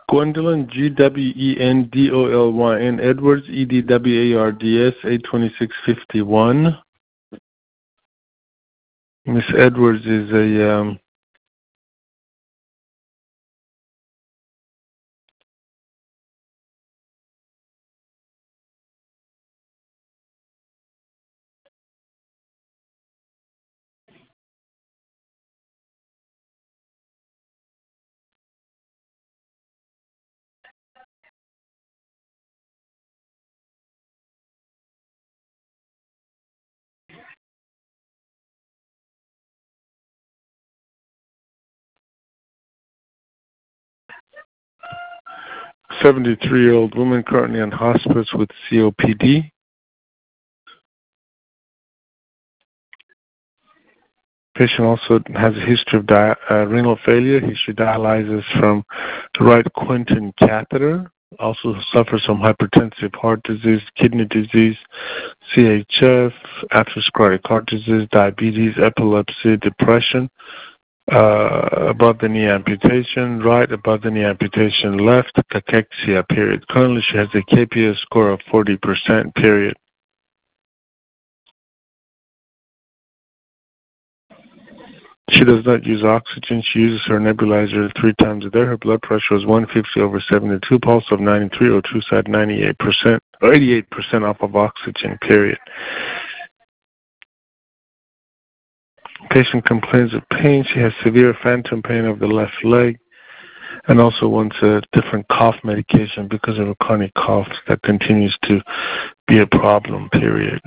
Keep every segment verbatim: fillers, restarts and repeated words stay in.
Gwendolyn, G W E N D O L Y N, Edwards, E D W A R D S, eight twenty-six fifty-one. Miss Edwards is a um, seventy-three-year-old woman currently in hospice with C O P D. Patient also has a history of di uh, renal failure. History dialyzes from the right Quinton catheter. Also suffers from hypertensive heart disease, kidney disease, C H F, atherosclerotic heart disease, diabetes, epilepsy, depression. Uh, above the knee amputation, right above the knee amputation, left cachexia, period. Currently she has a K P S score of forty percent, period. She does not use oxygen. She uses her nebulizer three times a day. Her blood pressure is one fifty over seventy-two, pulse of ninety-three, O two side ninety-eight percent, or eighty-eight percent off of oxygen, period. Patient complains of pain. She has severe phantom pain of the left leg and also wants a different cough medication because of a chronic cough that continues to be a problem, period.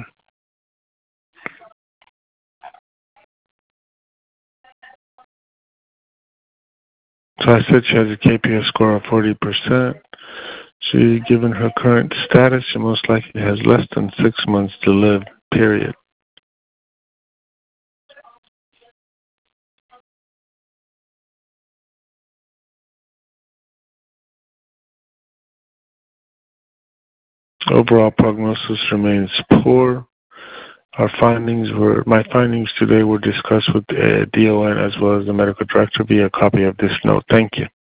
So I said she has a K P S score of forty percent. She, given her current status, she most likely has less than six months to live, period. Overall prognosis remains poor. Our findings were, my findings today were discussed with uh, D O N as well as the medical director via a copy of this note. Thank you.